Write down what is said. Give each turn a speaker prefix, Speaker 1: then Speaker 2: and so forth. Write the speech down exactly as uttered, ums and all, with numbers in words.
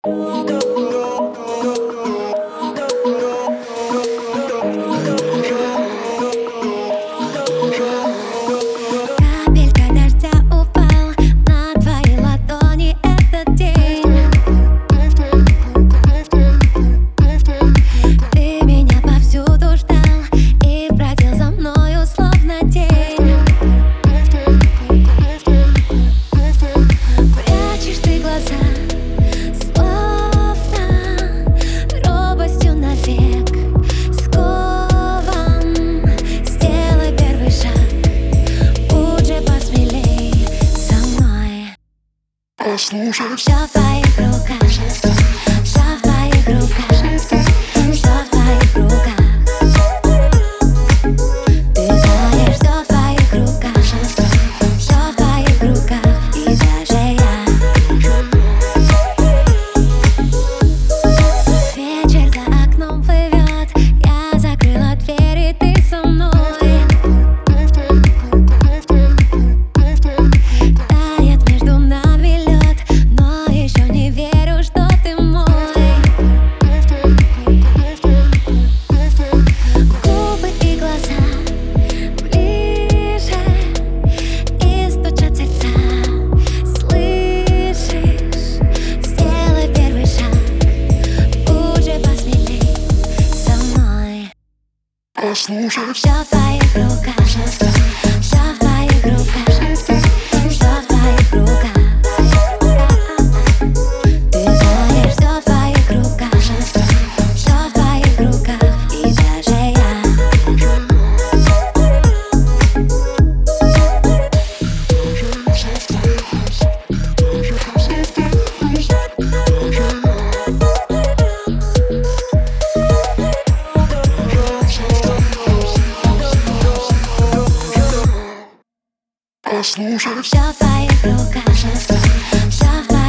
Speaker 1: Капелька дождя упал на твои ладони этот день. Ты меня повсюду ждал и бродил за мною словно тень. Прячешь ты глаза, словно робостью навек скован. Сделай первый шаг, уже посмелей со мной.
Speaker 2: Послушай,
Speaker 1: Всё в твоих руках, всё в твоих руках, всё в твоих руках. Ты знаешь, всё в твоих руках, всё в твоих руках, и даже я. Вечер за окном плывет, я закрыла дверь, и ты со мной. Тает между нами лед, но еще не верю, что ты мой. Губы и глаза ближе, и стучат сердца. Слышишь? Сделай первый шаг, уже посмелей со мной.
Speaker 2: послушай,
Speaker 1: Всё в твоих руках, всё в твоих руках, всё в твоих руках. Ты знаешь, всё в твоих руках, всё в твоих руках, и даже я.
Speaker 2: послушай,
Speaker 1: Всё в твоих руках, всё в твоих